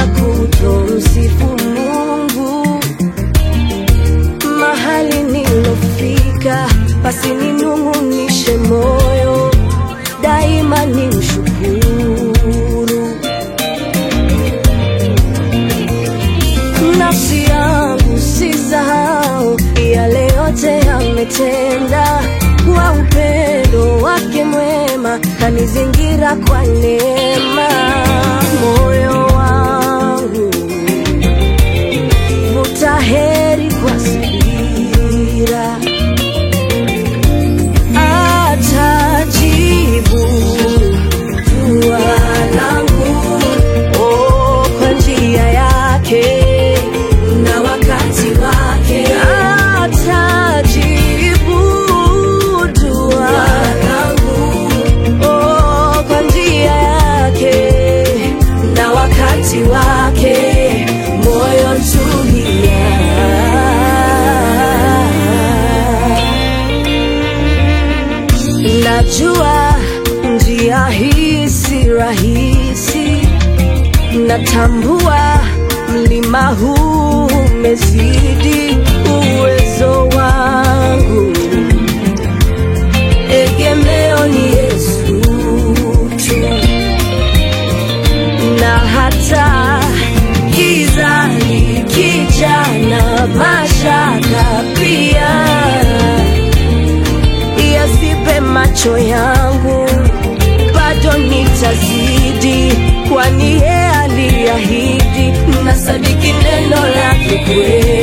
kutomsifu Mungu. Mahali nilofika basi ninung'unishe moyo, daima nimshukuru. Nafsi yangu sisahau yale yote ametenda, kwa upendo wake mwema kanizingira kwa neema. Moyo wangu vuta heri kwa subira, atajibu dua langu kwa njia yake na wakati wake. Atajibu dua langu kwa njia yake na wakati wake. Moyo tulia, najua njia hii si rahisi, natambua mlima huu umezidi uwezo wangu. Egemeo ni Yesu tu, na hata giza likija na mashaka pia yasipe macho yangu, bado nitazidi, kwani yeye aliahidi, na sadiki neno lake kweli.